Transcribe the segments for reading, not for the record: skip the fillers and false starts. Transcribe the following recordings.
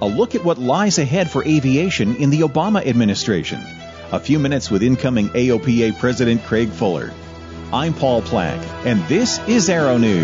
A look at what lies ahead for aviation in the Obama administration. A few minutes with incoming AOPA President Craig Fuller. I'm Paul Plack, and this is Aero News.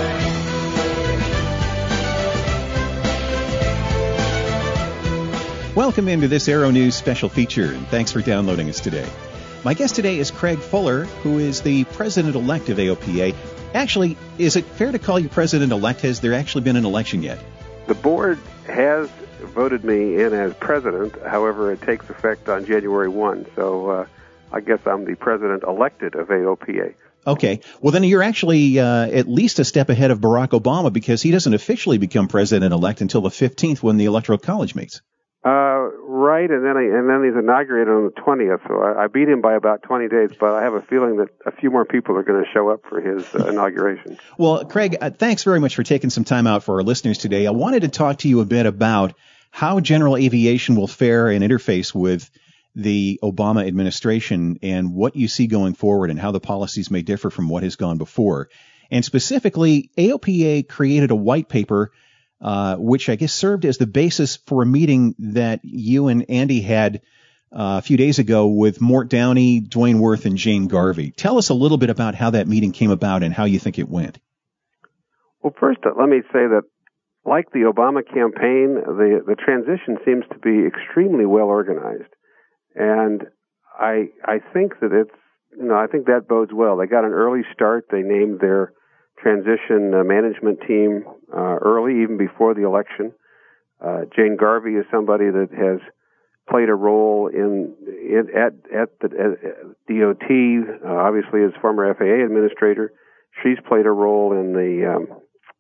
Welcome into this Aero News special feature, and thanks for downloading us today. My guest today is Craig Fuller, who is the president-elect of AOPA. Actually, is it fair to call you president-elect? Has there actually been an election yet? The board has voted me in as president. However, it takes effect on January 1, so I guess I'm the president-elected of AOPA. Okay. Well, then you're actually at least a step ahead of Barack Obama, because he doesn't officially become president-elect until the 15th when the Electoral College meets. Right, and then he's inaugurated on the 20th, so I beat him by about 20 days, but I have a feeling that a few more people are going to show up for his inauguration. Well, Craig, thanks very much for taking some time out for our listeners today. I wanted to talk to you a bit about how general aviation will fare and interface with the Obama administration and what you see going forward and how the policies may differ from what has gone before. And specifically, AOPA created a white paper which I guess served as the basis for a meeting that you and Andy had a few days ago with Mort Downey, Dwayne Worth, and Jane Garvey. Tell us a little bit about how that meeting came about and how you think it went. Well, first, let me say that, like the Obama campaign, the transition seems to be extremely well organized, and I think that I think that bodes well. They got an early start. They named their transition management team early, even before the election. Jane Garvey is somebody that has played a role at the DOT, obviously as former FAA administrator. She's played a role in the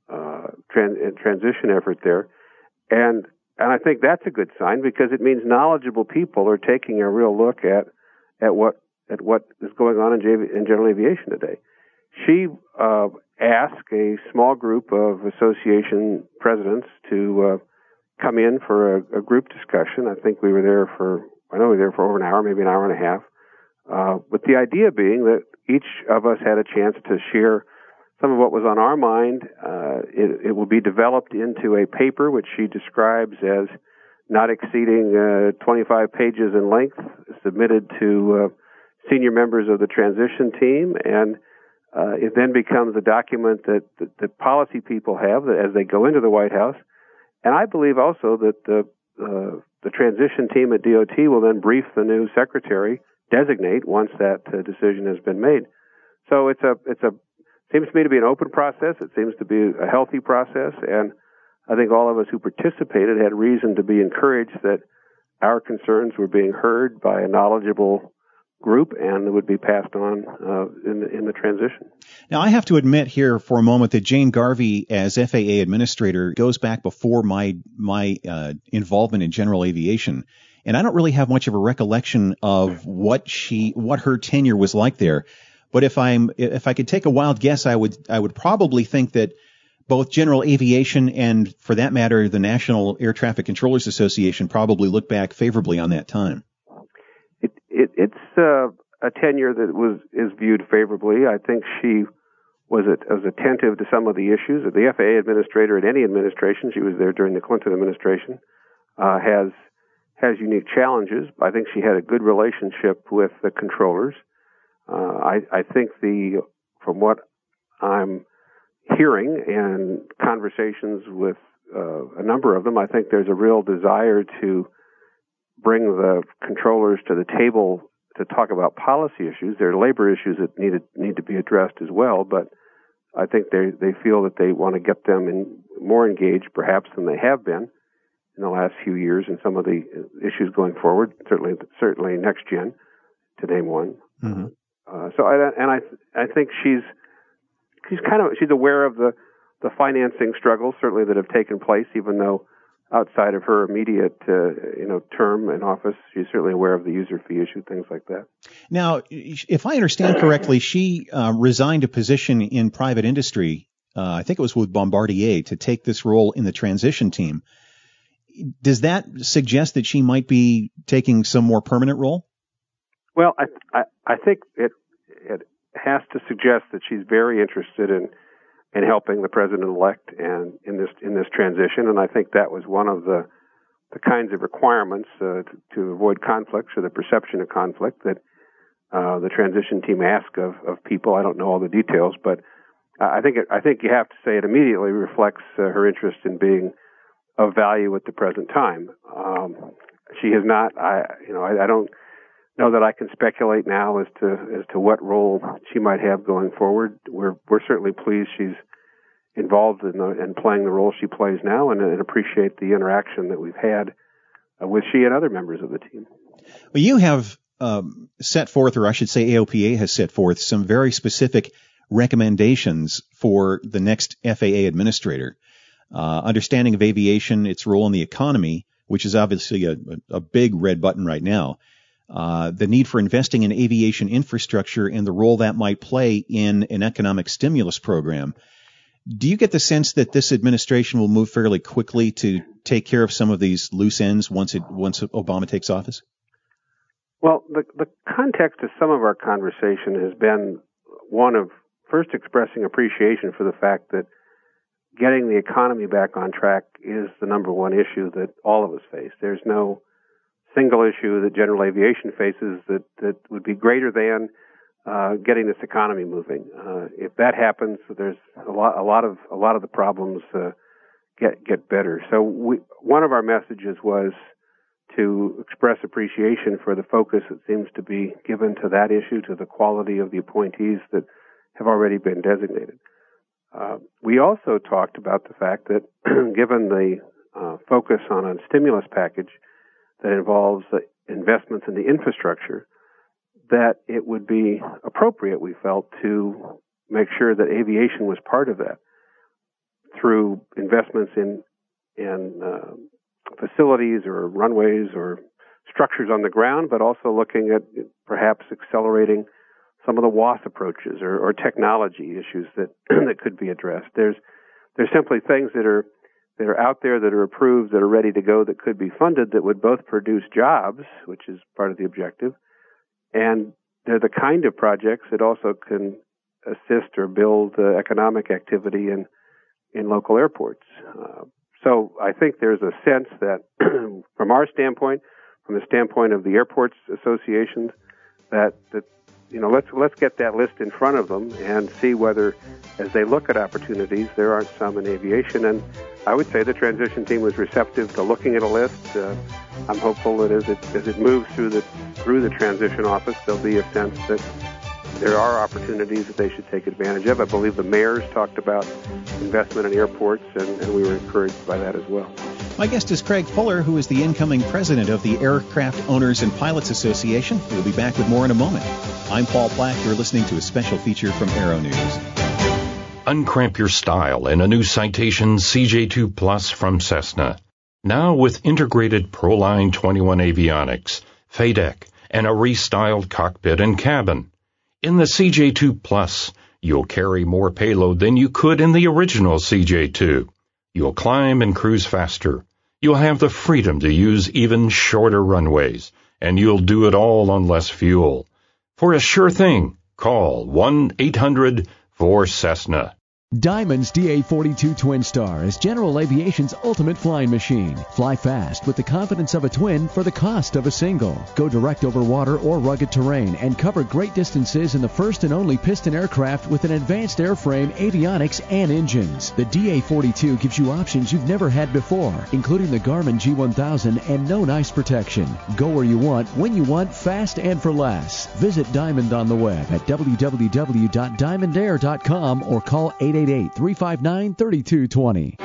transition effort there, and I think that's a good sign, because it means knowledgeable people are taking a real look at what is going on in general aviation today. She asked a small group of association presidents to come in for a group discussion. I think we were there for over an hour, maybe an hour and a half, with the idea being that each of us had a chance to share some of what was on our mind. It will be developed into a paper which she describes as not exceeding 25 pages in length, submitted to senior members of the transition team, and it then becomes a document that the policy people have as they go into the White House. And I believe also that the transition team at DOT will then brief the new secretary designate once that decision has been made. So it seems to me to be an open process. It seems to be a healthy process, and I think all of us who participated had reason to be encouraged that our concerns were being heard by a knowledgeable group and would be passed on in the transition. Now, I have to admit here for a moment that Jane Garvey, as FAA administrator, goes back before my involvement in general aviation, and I don't really have much of a recollection of what her tenure was like there. But if I could take a wild guess, I would probably think that both general aviation and, for that matter, the National Air Traffic Controllers Association probably look back favorably on that time. It's a tenure that is viewed favorably. I think she was attentive to some of the issues. The FAA administrator at any administration, she was there during the Clinton administration, has unique challenges. I think she had a good relationship with the controllers. I think from what I'm hearing and conversations with a number of them, I think there's a real desire to bring the controllers to the table to talk about policy issues. There are labor issues that need to be addressed as well, but I think they feel that they want to get them more engaged, perhaps, than they have been in the last few years in some of the issues going forward. Certainly next gen, to name one. Mm-hmm. I think she's aware of the financing struggles certainly that have taken place, even though outside of her immediate term in office, she's certainly aware of the user fee issue, things like that. Now, if I understand correctly, she resigned a position in private industry. I think it was with Bombardier, to take this role in the transition team. Does that suggest that she might be taking some more permanent role? Well, I think it has to suggest that she's very interested in helping the president-elect and in this transition, and I think that was one of the kinds of requirements to avoid conflicts or the perception of conflict that the transition team ask of people. I don't know all the details, but I think you have to say it immediately reflects her interest in being of value at the present time. She has not. I don't know that I can speculate now as to what role she might have going forward. We're certainly pleased she's involved in playing the role she plays now, and appreciate the interaction that we've had with she and other members of the team. Well, you have set forth, or I should say AOPA has set forth, some very specific recommendations for the next FAA administrator. Understanding of aviation, its role in the economy, which is obviously a big red button right now. The need for investing in aviation infrastructure and the role that might play in an economic stimulus program. Do you get the sense that this administration will move fairly quickly to take care of some of these loose ends once Obama takes office? Well, the context of some of our conversation has been one of first expressing appreciation for the fact that getting the economy back on track is the number one issue that all of us face. There's no single issue that general aviation faces that would be greater than getting this economy moving. If that happens, there's a lot of the problems get better. So one of our messages was to express appreciation for the focus that seems to be given to that issue, to the quality of the appointees that have already been designated. We also talked about the fact that given the focus on a stimulus package that involves investments in the infrastructure, that it would be appropriate, we felt, to make sure that aviation was part of that through investments in facilities or runways or structures on the ground, but also looking at perhaps accelerating some of the WAAS approaches or technology issues that that could be addressed. There's simply things that are out there that are approved, that are ready to go, that could be funded, that would both produce jobs, which is part of the objective, and they're the kind of projects that also can assist or build economic activity in local airports. So I think there's a sense that from our standpoint, from the standpoint of the airports associations, that let's get that list in front of them and see whether, as they look at opportunities, there aren't some in aviation. And I would say the transition team was receptive to looking at a list. I'm hopeful that as it moves through the transition office, there'll be a sense that there are opportunities that they should take advantage of. I believe the mayors talked about investment in airports, and we were encouraged by that as well. My guest is Craig Fuller, who is the incoming president of the Aircraft Owners and Pilots Association. We'll be back with more in a moment. I'm Paul Plack. You're listening to a special feature from Aero News. Uncramp your style in a new Citation CJ2 Plus from Cessna. Now with integrated Proline 21 avionics, FADEC, and a restyled cockpit and cabin. In the CJ2 Plus, you'll carry more payload than you could in the original CJ2. You'll climb and cruise faster. You'll have the freedom to use even shorter runways, and you'll do it all on less fuel. For a sure thing, call 1-800-4Cessna. Diamond's DA-42 Twin Star is General Aviation's ultimate flying machine. Fly fast with the confidence of a twin for the cost of a single. Go direct over water or rugged terrain and cover great distances in the first and only piston aircraft with an advanced airframe, avionics, and engines. The DA-42 gives you options you've never had before, including the Garmin G1000 and no ice protection. Go where you want, when you want, fast and for less. Visit Diamond on the web at www.diamondair.com or call 888-359-3220.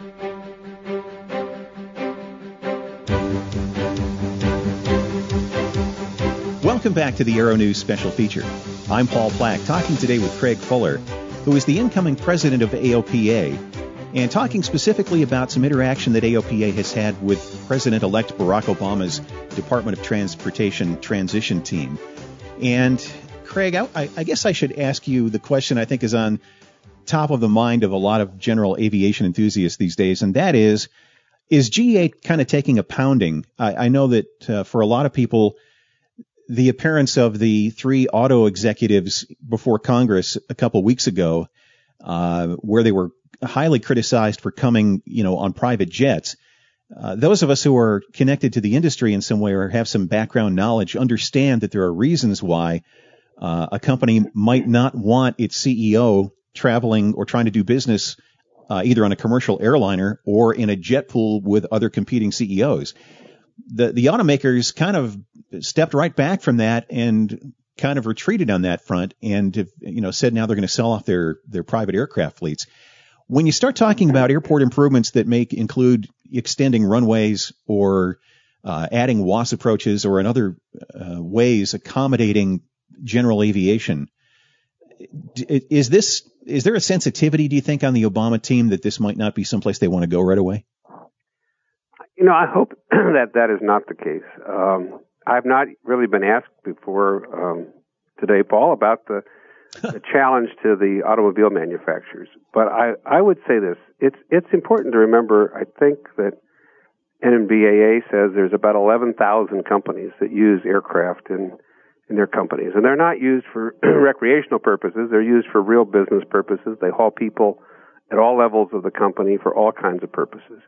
Welcome back to the Aero News special feature. I'm Paul Plack, talking today with Craig Fuller, who is the incoming president of AOPA, and talking specifically about some interaction that AOPA has had with President-elect Barack Obama's Department of Transportation transition team. And Craig, I guess I should ask you the question I think is on top of the mind of a lot of general aviation enthusiasts these days, and that is GA kind of taking a pounding? I know that for a lot of people, the appearance of the three auto executives before Congress a couple weeks ago, where they were highly criticized for coming, on private jets, those of us who are connected to the industry in some way or have some background knowledge understand that there are reasons why a company might not want its CEO traveling or trying to do business either on a commercial airliner or in a jet pool with other competing CEOs. The automakers kind of stepped right back from that and kind of retreated on that front and have, said now they're going to sell off their private aircraft fleets. When you start talking about airport improvements that may include extending runways or adding WAAS approaches or in other ways accommodating general aviation, is there a sensitivity, do you think, on the Obama team that this might not be someplace they want to go right away? I hope that is not the case. I've not really been asked before today, Paul, about the challenge to the automobile manufacturers. But I would say this. It's important to remember, I think, that NBAA says there's about 11,000 companies that use aircraft in their companies. And they're not used for recreational purposes. They're used for real business purposes. They haul people at all levels of the company for all kinds of purposes.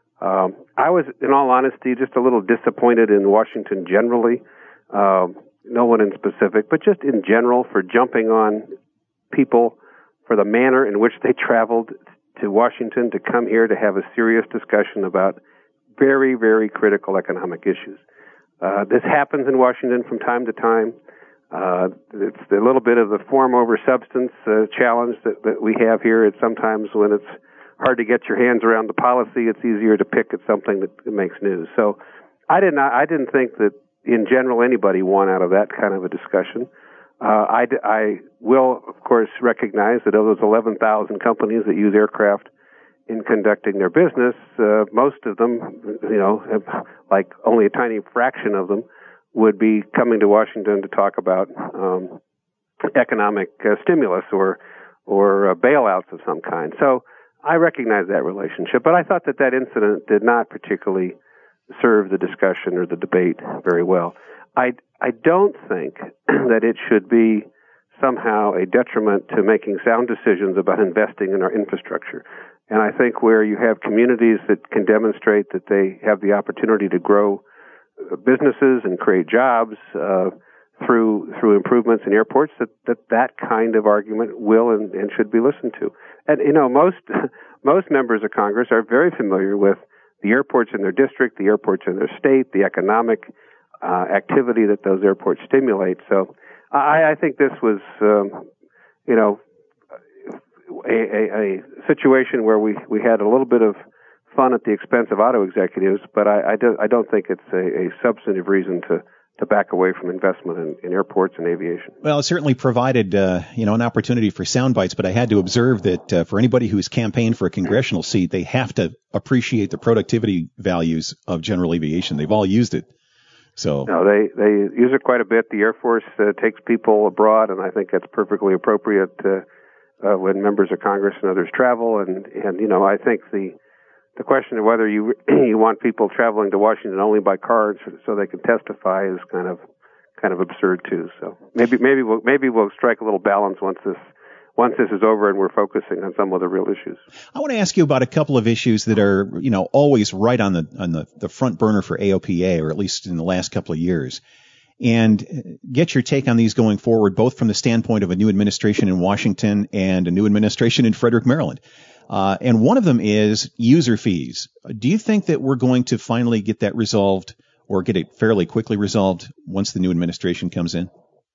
I was, in all honesty, just a little disappointed in Washington generally. No one in specific, but just in general for jumping on people for the manner in which they traveled to Washington to come here to have a serious discussion about very, very critical economic issues. This happens in Washington from time to time. It's a little bit of the form over substance challenge that we have here. It's sometimes when it's hard to get your hands around the policy, it's easier to pick at something that makes news. So I didn't think that in general anybody won out of that kind of a discussion. I will, of course, recognize that of those 11,000 companies that use aircraft in conducting their business, most of them, have, like only a tiny fraction of them would be coming to Washington to talk about economic stimulus or bailouts of some kind. So I recognize that relationship, but I thought that incident did not particularly serve the discussion or the debate very well. I don't think that it should be somehow a detriment to making sound decisions about investing in our infrastructure. And I think where you have communities that can demonstrate that they have the opportunity to grow businesses and create jobs through improvements in airports, that kind of argument will and should be listened to. And most members of Congress are very familiar with the airports in their district, the airports in their state, the economic activity that those airports stimulate. So I think this was a situation where we had a little bit of fun at the expense of auto executives, but I don't think it's a substantive reason to back away from investment in airports and aviation. Well, it certainly provided an opportunity for sound bites, but I had to observe that for anybody who's campaigned for a congressional seat, they have to appreciate the productivity values of general aviation. They've all used it. So no, they use it quite a bit. The Air Force takes people abroad, and I think that's perfectly appropriate when members of Congress and others travel. And I think the question of whether you want people traveling to Washington only by car so they can testify is kind of absurd too. So maybe we'll strike a little balance once this is over and we're focusing on some of the real issues. I want to ask you about a couple of issues that are always right on the front burner for AOPA, or at least in the last couple of years, and get your take on these going forward, both from the standpoint of a new administration in Washington and a new administration in Frederick, Maryland. And one of them is user fees. Do you think that we're going to finally get that resolved, or get it fairly quickly resolved once the new administration comes in?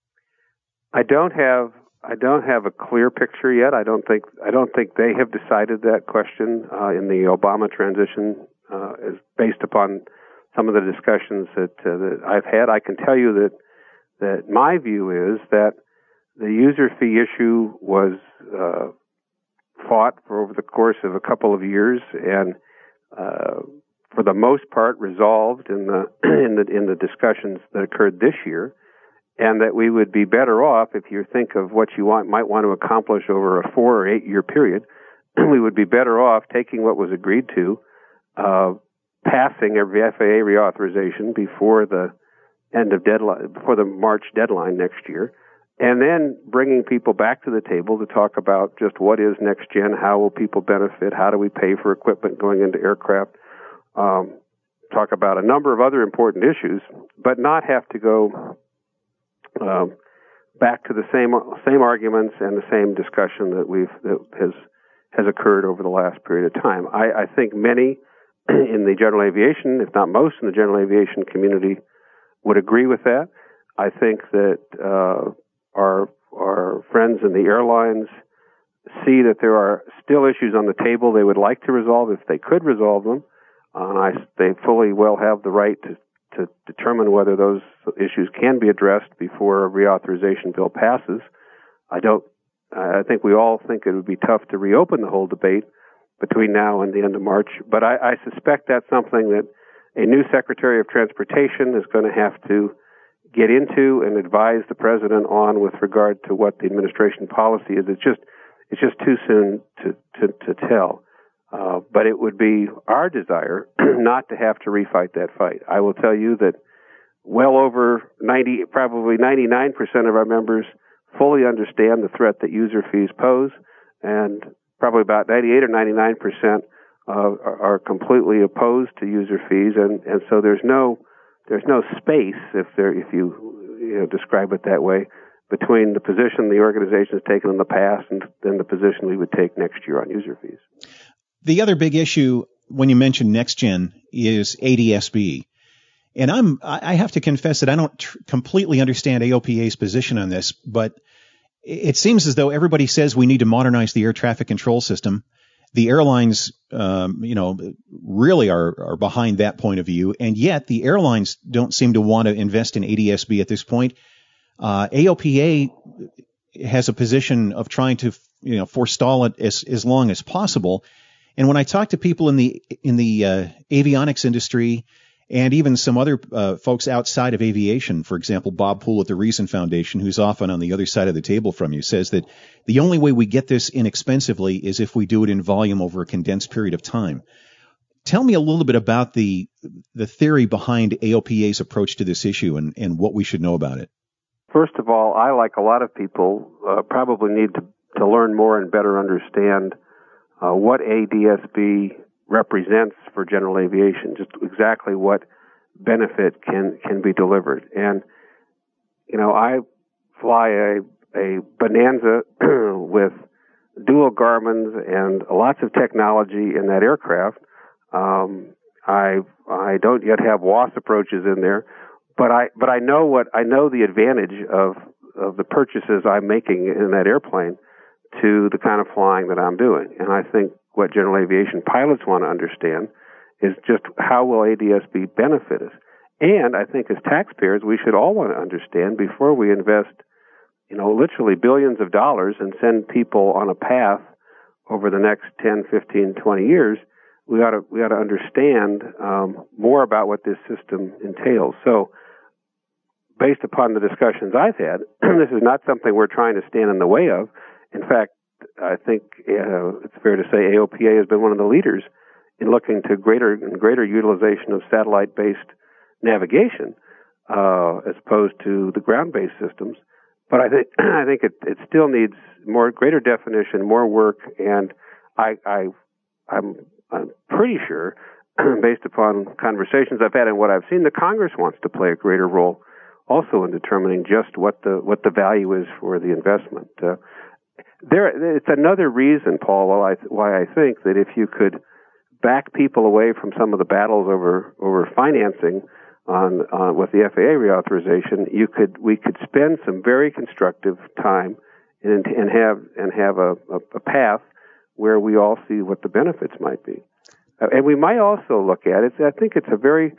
I don't have a clear picture yet. I don't think they have decided that question in the Obama transition, is based upon some of the discussions that I've had. I can tell you that my view is that the user fee issue was fought for over the course of a couple of years, and for the most part resolved in the discussions that occurred this year, and that we would be better off, if you think of what you might want to accomplish over a 4 or 8 year period, we would be better off taking what was agreed to, passing every FAA reauthorization before the before the March deadline next year, and then bringing people back to the table to talk about just what is next gen, how will people benefit, how do we pay for equipment going into aircraft, talk about a number of other important issues, but not have to go back to the same arguments and the same discussion that has occurred over the last period of time. I think many in the general aviation, if not most in the general aviation community, would agree with that. I think that our friends in the airlines see that there are still issues on the table they would like to resolve if they could resolve them. They fully well have the right to determine whether those issues can be addressed before a reauthorization bill passes. I think we all think it would be tough to reopen the whole debate between now and the end of March, but I suspect that's something that a new Secretary of Transportation is going to have to get into and advise the President on with regard to what the administration policy is. It's just too soon to tell. But it would be our desire not to have to refight that fight. I will tell you that well over probably 99% of our members fully understand the threat that user fees pose, and probably about 98 or 99% are completely opposed to user fees, and so there's no space if you describe it that way between the position the organization has taken in the past and then the position we would take next year on user fees. The other big issue when you mention NextGen is ADS-B. And I have to confess that I don't completely understand AOPA's position on this, but it seems as though everybody says we need to modernize the air traffic control system. The airlines, really are behind that point of view, and yet the airlines don't seem to want to invest in ADS-B at this point. AOPA has a position of trying to, forestall it as long as possible. And when I talk to people in the avionics industry and even some other folks outside of aviation, for example, Bob Poole at the Reason Foundation, who's often on the other side of the table from you, says that the only way we get this inexpensively is if we do it in volume over a condensed period of time. Tell me a little bit about the theory behind AOPA's approach to this issue and what we should know about it. First of all, I, like a lot of people, probably need to learn more and better understand what ADS-B represents for general aviation, just exactly what benefit can be delivered. And, I fly a Bonanza with dual Garmins and lots of technology in that aircraft. I don't yet have WAS approaches in there, but I know the advantage of the purchases I'm making in that airplane to the kind of flying that I'm doing. And I think what general aviation pilots want to understand is just how will ADS-B benefit us. And I think as taxpayers, we should all want to understand before we invest, literally billions of dollars and send people on a path over the next 10, 15, 20 years, we ought to understand more about what this system entails. So based upon the discussions I've had, this is not something we're trying to stand in the way of. In fact, I think it's fair to say AOPA has been one of the leaders in looking to greater utilization of satellite-based navigation as opposed to the ground-based systems. But I think it still needs greater definition, more work, and I'm pretty sure, based upon conversations I've had and what I've seen, that Congress wants to play a greater role also in determining just what the value is for the investment. It's another reason, Paul, why I think that if you could back people away from some of the battles over financing with the FAA reauthorization, we could spend some very constructive time and have a path where we all see what the benefits might be, and we might also look at it. I think it's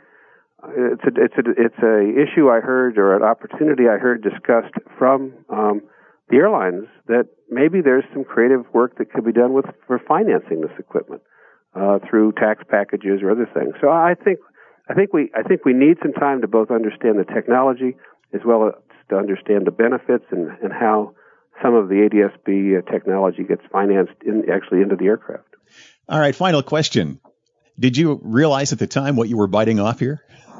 a issue I heard, or an opportunity I heard discussed from the airlines, that maybe there's some creative work that could be done for financing this equipment through tax packages or other things. So I think we need some time to both understand the technology as well as to understand the benefits and how some of the ADS-B technology gets financed into the aircraft. All right, final question. Did you realize at the time what you were biting off here?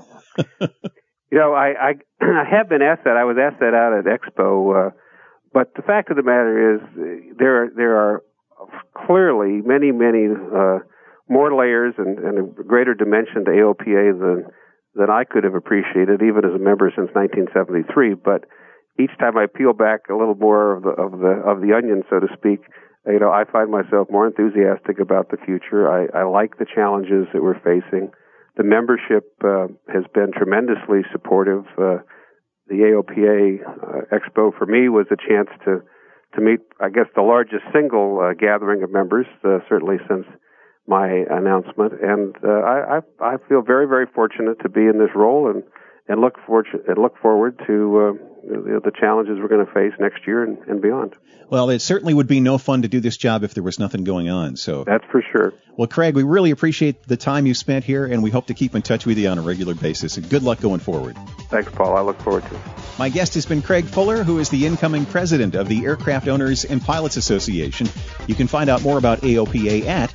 I have been asked that. I was asked that out at Expo. But the fact of the matter is, there are clearly many more layers and a greater dimension to AOPA than I could have appreciated, even as a member since 1973. But each time I peel back a little more of the onion, so to speak, I find myself more enthusiastic about the future. I like the challenges that we're facing. The membership has been tremendously supportive. The AOPA Expo for me was a chance to meet, I guess, the largest single gathering of members, certainly since my announcement. And I feel very, very fortunate to be in this role and look forward to the challenges we're going to face next year and beyond. Well, it certainly would be no fun to do this job if there was nothing going on. So that's for sure. Well, Craig, we really appreciate the time you spent here, and we hope to keep in touch with you on a regular basis. And good luck going forward. Thanks, Paul. I look forward to it. My guest has been Craig Fuller, who is the incoming president of the Aircraft Owners and Pilots Association. You can find out more about AOPA at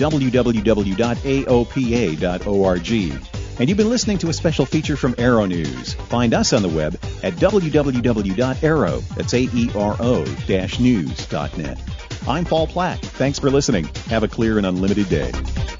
www.aopa.org. And you've been listening to a special feature from Aero News. Find us on the web at www.aero, that's AERO-news.net. I'm Paul Platt. Thanks for listening. Have a clear and unlimited day.